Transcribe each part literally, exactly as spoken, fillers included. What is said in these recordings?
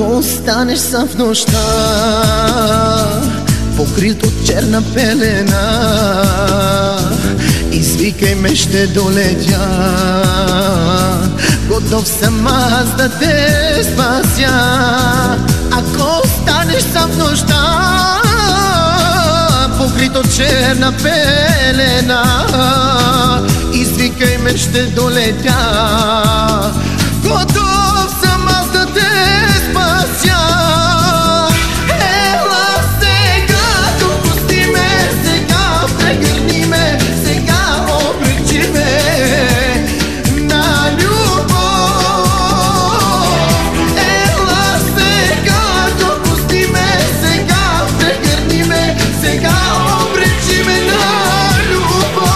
Ако останеш сам в нощта, покрит от черна пелена, извикай ме, ще долетя. Готов съм аз да те спася. Ако останеш сам в нощта, покрит от черна пелена, извикай ме, ще долетя. Готов съм аз да те спася. Ела сега, допусти ме, сега прегърни ме, сега облегчи ме на любов. Ела сега, допусти ме, сега прегърни ме, сега облегчи ме на любов.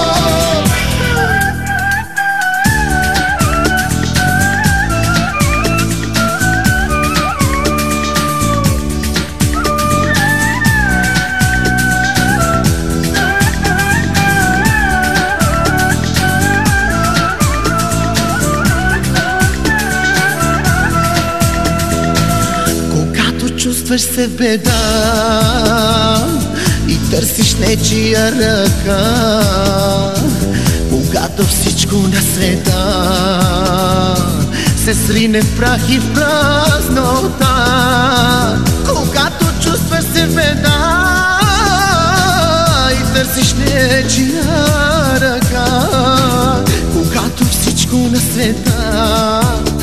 Чувстваш се в беда и търсиш нечия ръка, когато всичко на света се срине в прах и в празнота. Когато чувстваш се в беда и търсиш нечия ръка, когато всичко на света